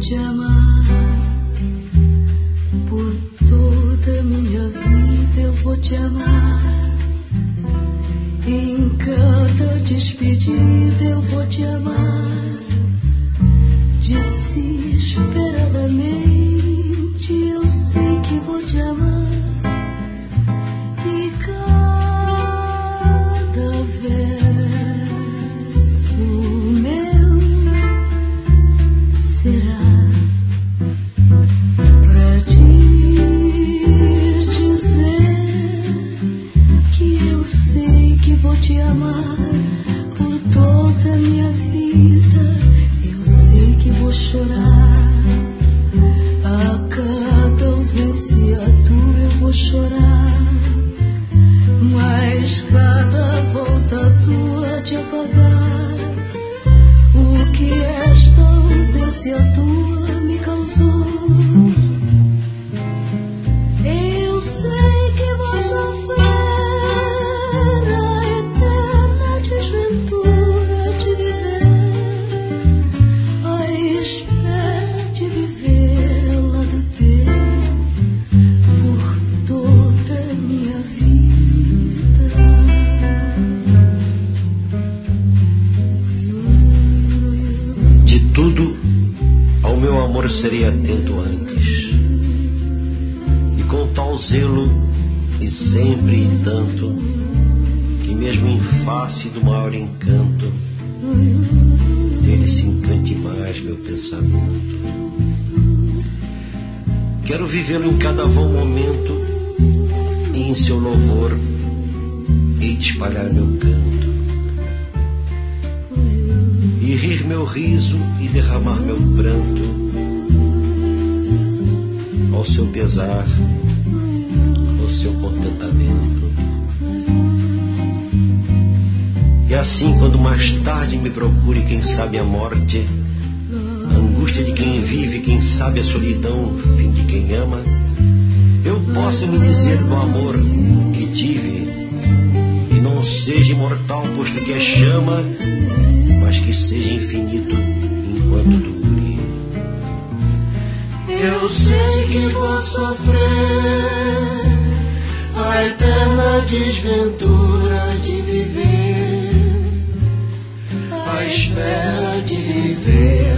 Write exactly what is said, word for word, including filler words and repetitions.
te amar, por toda minha vida eu vou te amar. Em cada despedida eu vou te amar. Desesperadamente eu sei que vou te amar. E cada verso meu será pra te dizer que eu sei que vou te amar por toda a minha vida. Eu sei que vou chorar a cada ausência tua, eu vou chorar, mas cada volta tua de apagar o que esta ausência tua me causou. Eu sei que vou sofrer a eterna desventura de viver, a espera de viver ao lado teu por toda a minha vida. De tudo ao meu amor serei atento antes, e com tal zelo e sempre e tanto, que mesmo em face do maior encanto, dele se encante mais meu pensamento. Quero vivê-lo em cada vão momento, e em seu louvor hei de espalhar meu canto, e rir meu riso e derramar meu pranto, ao seu pesar, ao seu contentamento. E assim, quando mais tarde me procure, quem sabe a morte, a angústia de quem vive, quem sabe a solidão, fim de quem ama, eu possa me dizer do amor que tive, que não seja imortal, posto que é chama, mas que seja infinito enquanto dure. Eu sei que vou sofrer a eterna desventura de viver, a espera de viver